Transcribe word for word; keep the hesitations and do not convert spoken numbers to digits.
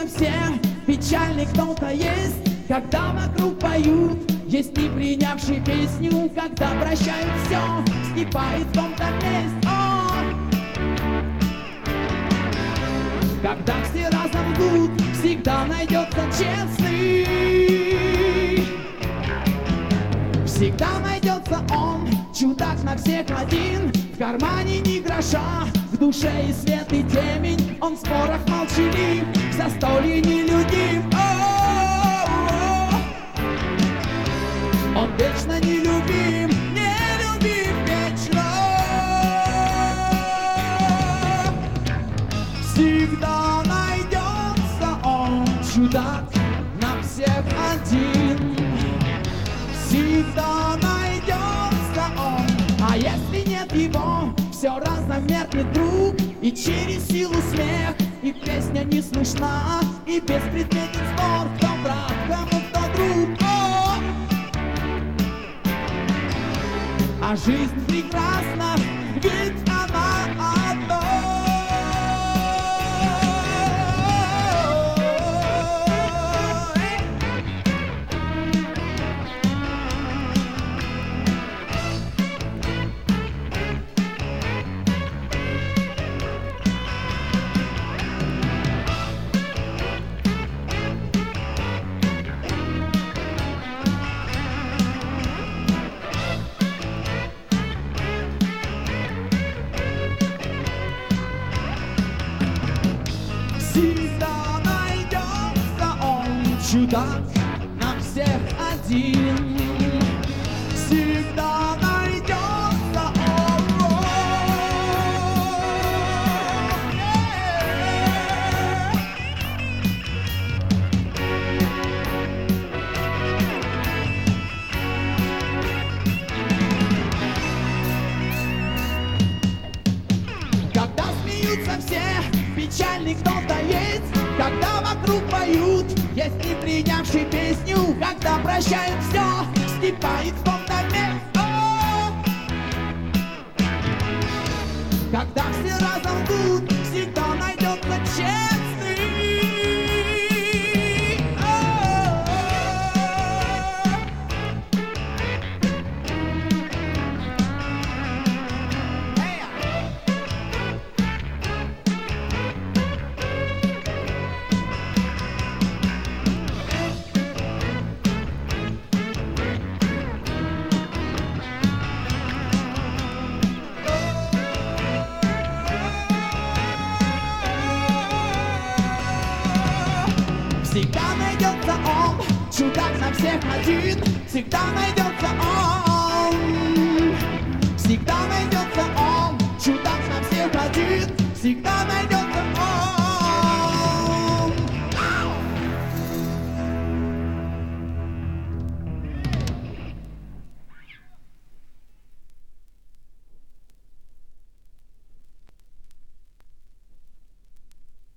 всех, печальный кто-то есть, когда вокруг поют. Есть не принявший песню, когда прощают все, скипает в том-то месте. О! Когда все разом ждут, всегда найдется честный. Всегда найдется он, чудак на всех один. В кармане ни гроша, в душе и свет, и темень. Он в спорах молчалив, в застолье нелюдим. Он вечно нелюбим, нелюбим вечно. Всегда найдется он, чудак на всех один. Всегда найдется он, а если нет его, все разом меркнет друг. И через силу смех, и песня не слышна, и беспредметен спор, кто брат, кому кто друг. О! А жизнь прекрасна, ведь она одна. Всегда найдется он, чудак на всех один. Всегда найдется он. Когда смеются все, печальный кто-то есть, когда вокруг поют. Есть не принявший песню, когда прощают все, скипает в том-то месте. Когда все разом ждут, всегда найдется честный. Всегда найдется он, чудак на всех один. Всегда найдется он, всегда найдется